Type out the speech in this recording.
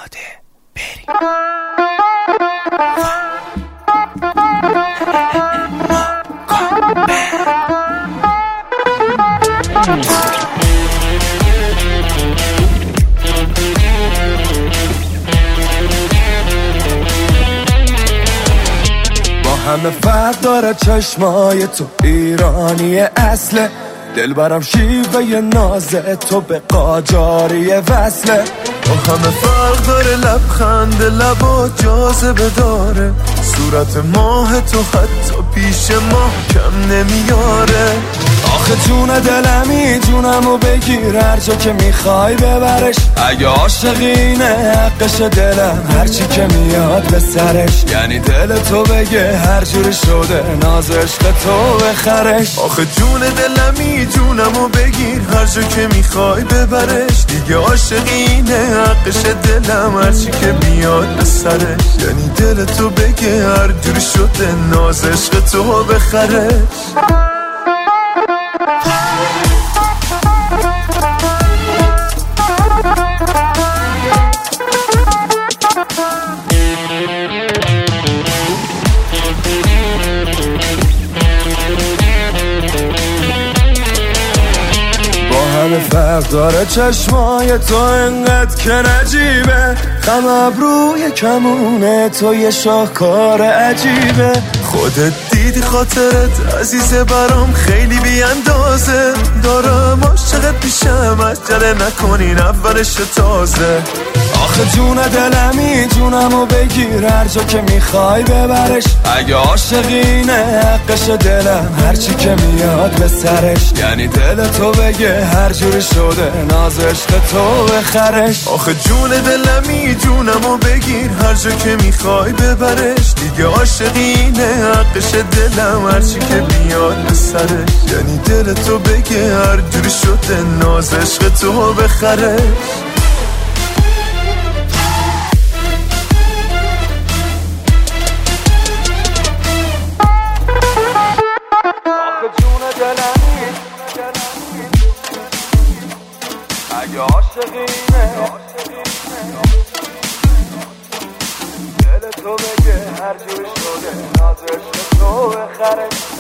داده بریم. همه فرق داره چشمای تو ایرانی اصله، دل برم شیوه ناز تو به قاجاری وصله. با همه فرق داره لبخند لبا جاذبه داره، صورت ماه تو حتی پیش ما کم نمیاره. آخه جون دلمی جونمو بگیر هر جا که میخوای ببرش، اگه عاشقینه حقش دلم هرچی که میاد به سرش، یعنی دل تو بگه هر جوری شده ناز عشق تو بخرش. آخه جون دلمی جونمو بگیر هر جا که میخوای ببرش، دیگه عاشقینه حقش دلم هرچی که میاد به سرش، یعنی دل تو بگه هر جوری شده ناز عشق تو بخرش. همه فرق داره چشمای تو انقدر که نجیبه، خم ابروی کمونه تو یه شاهکار عجیبه. خودت دیدی خاطرت عزیزه برام خیلی بی اندازه، دارم عاشقت پیشم عجله نکنین اولش تازه. آخه جون دلمی جونمو بگیر هر جا که میخوای ببرش، اگه عاشقینه حقش دلم هرچی که میاد به سرش، یعنی دل تو بگه هر جوری شده ناز عشق تو بخرش. آخه جون دلمی جونمو بگیر هر جا که میخوای ببرش، دیگه عاشقینه حقش دلم هرچی که میاد به سرش، یعنی دل تو بگه هر جوری شده ناز عشق تو بخرش. اگه عاشقینه دل تو بگه هر جوری شده ناز عشق تو بخرش.